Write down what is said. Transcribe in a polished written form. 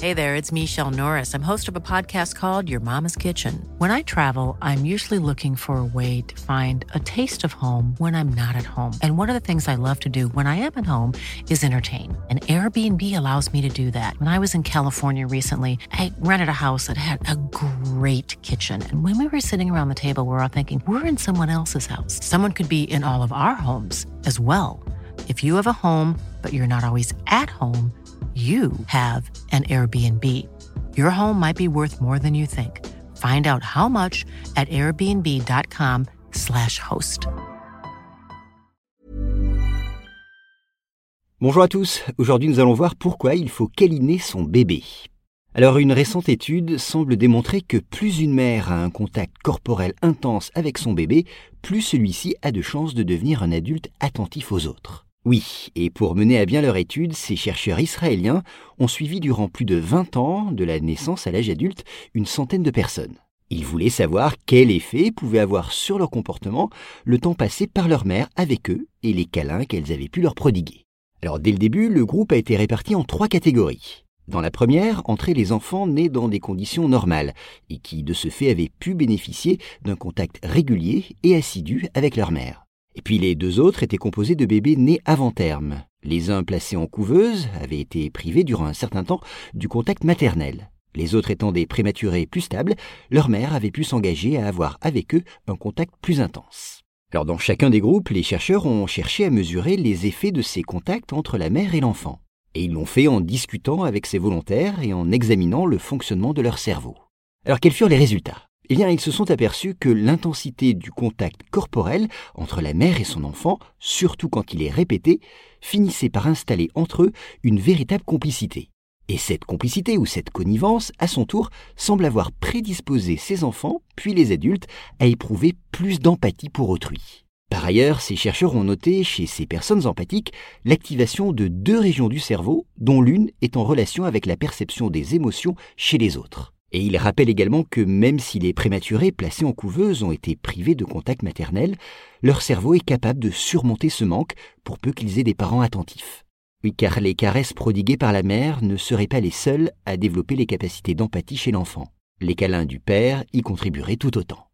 Hey there, it's Michelle Norris. I'm host of a podcast called Your Mama's Kitchen. When I travel, I'm usually looking for a way to find a taste of home when I'm not at home. And one of the things I love to do when I am at home is entertain. And Airbnb allows me to do that. When I was in California recently, I rented a house that had a great kitchen. And when we were sitting around the table, we were all thinking, we're in someone else's house. Someone could be in all of our homes as well. If you have a home, but you're not always at home, you have an Airbnb. Your home might be worth more than you think. Find out how much at airbnb.com/host. Bonjour à tous, aujourd'hui nous allons voir pourquoi il faut câliner son bébé. Alors une récente étude semble démontrer que plus une mère a un contact corporel intense avec son bébé, plus celui-ci a de chances de devenir un adulte attentif aux autres. Oui, et pour mener à bien leur étude, ces chercheurs israéliens ont suivi durant plus de 20 ans, de la naissance à l'âge adulte, une centaine de personnes. Ils voulaient savoir quel effet pouvait avoir sur leur comportement le temps passé par leur mère avec eux et les câlins qu'elles avaient pu leur prodiguer. Alors dès le début, le groupe a été réparti en 3 catégories. Dans la première, entraient les enfants nés dans des conditions normales et qui, de ce fait, avaient pu bénéficier d'un contact régulier et assidu avec leur mère. Et puis les 2 autres étaient composés de bébés nés avant terme. Les uns placés en couveuse avaient été privés durant un certain temps du contact maternel. Les autres étant des prématurés plus stables, leur mère avait pu s'engager à avoir avec eux un contact plus intense. Alors dans chacun des groupes, les chercheurs ont cherché à mesurer les effets de ces contacts entre la mère et l'enfant. Et ils l'ont fait en discutant avec ces volontaires et en examinant le fonctionnement de leur cerveau. Alors quels furent les résultats ? Eh bien, ils se sont aperçus que l'intensité du contact corporel entre la mère et son enfant, surtout quand il est répété, finissait par installer entre eux une véritable complicité. Et cette complicité ou cette connivence, à son tour, semble avoir prédisposé ces enfants, puis les adultes, à éprouver plus d'empathie pour autrui. Par ailleurs, ces chercheurs ont noté chez ces personnes empathiques l'activation de 2 régions du cerveau, dont l'une est en relation avec la perception des émotions chez les autres. Et il rappelle également que même si les prématurés placés en couveuse ont été privés de contact maternel, leur cerveau est capable de surmonter ce manque pour peu qu'ils aient des parents attentifs. Oui, car les caresses prodiguées par la mère ne seraient pas les seules à développer les capacités d'empathie chez l'enfant. Les câlins du père y contribueraient tout autant.